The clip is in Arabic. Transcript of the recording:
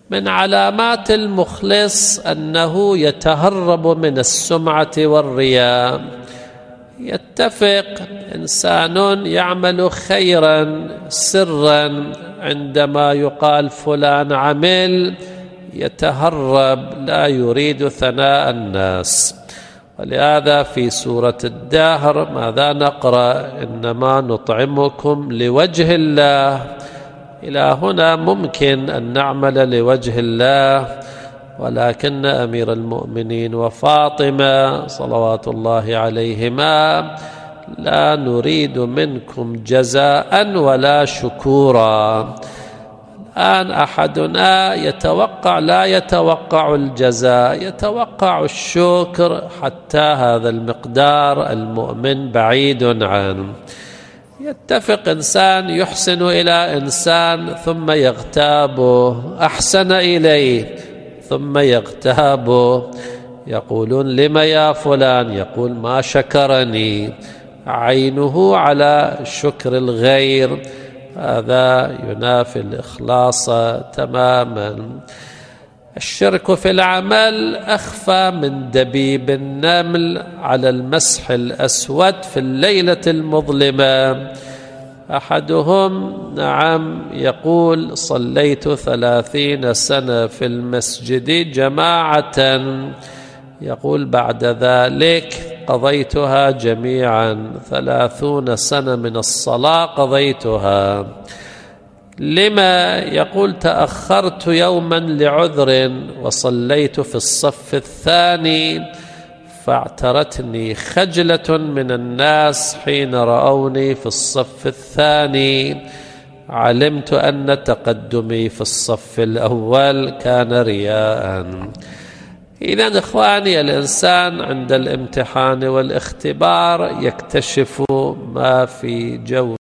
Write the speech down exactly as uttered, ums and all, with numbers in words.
من علامات المخلص أنه يتهرب من السمعة والرياء. يتفق إنسان يعمل خيرا سرا، عندما يقال فلان عمل يتهرب، لا يريد ثناء الناس. ولهذا في سورة الدهر ماذا نقرأ؟ إنما نطعمكم لوجه الله. إلى هنا ممكن أن نعمل لوجه الله، ولكن أمير المؤمنين وفاطمة صلوات الله عليهما لا نريد منكم جزاء ولا شكورا. الآن أحدنا يتوقع، لا يتوقع الجزاء، يتوقع الشكر، حتى هذا المقدار المؤمن بعيد عنه. يتفق إنسان يحسن إلى إنسان ثم يغتابه، أحسن إليه ثم يغتابه، يقولون لم يا فلان؟ يقول ما شكرني، عينه على شكر الغير. هذا ينافي الإخلاص تماما. الشرك في العمل أخفى من دبيب النمل على المسح الأسود في الليلة المظلمة. أحدهم نعم يقول صليت ثلاثين سنة في المسجد جماعة، يقول بعد ذلك قضيتها جميعا، ثلاثون سنة من الصلاة قضيتها. لما؟ يقول تأخرت يوما لعذر وصليت في الصف الثاني، فاعترتني خجلة من الناس حين رأوني في الصف الثاني، علمت أن تقدمي في الصف الأول كان رياء. إذن إخواني، الإنسان عند الامتحان والاختبار يكتشف ما في جو